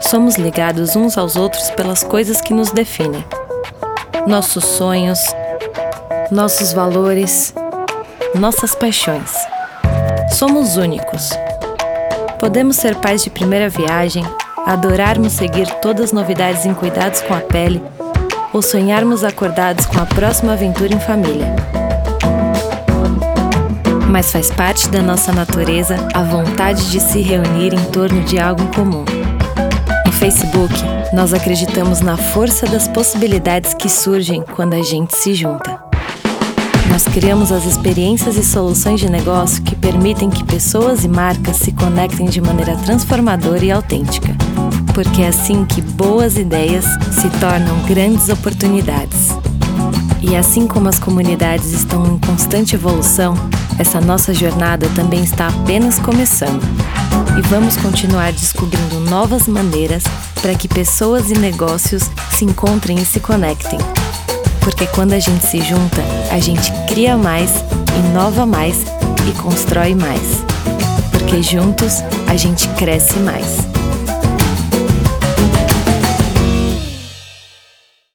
Somos ligados uns aos outros pelas coisas que nos definem. Nossos sonhos, nossos valores, nossas paixões. Somos únicos. Podemos ser pais de primeira viagem, adorarmos seguir todas as novidades em cuidados com a pele ou sonharmos acordados com a próxima aventura em família. Mas faz parte da nossa natureza a vontade de se reunir em torno de algo em comum. No Facebook, nós acreditamos na força das possibilidades que surgem quando a gente se junta. Nós criamos as experiências e soluções de negócio que permitem que pessoas e marcas se conectem de maneira transformadora e autêntica. Porque é assim que boas ideias se tornam grandes oportunidades. E assim como as comunidades estão em constante evolução, essa nossa jornada também está apenas começando. E vamos continuar descobrindo novas maneiras para que pessoas e negócios se encontrem e se conectem. Porque quando a gente se junta, a gente cria mais, inova mais e constrói mais. Porque juntos a gente cresce mais.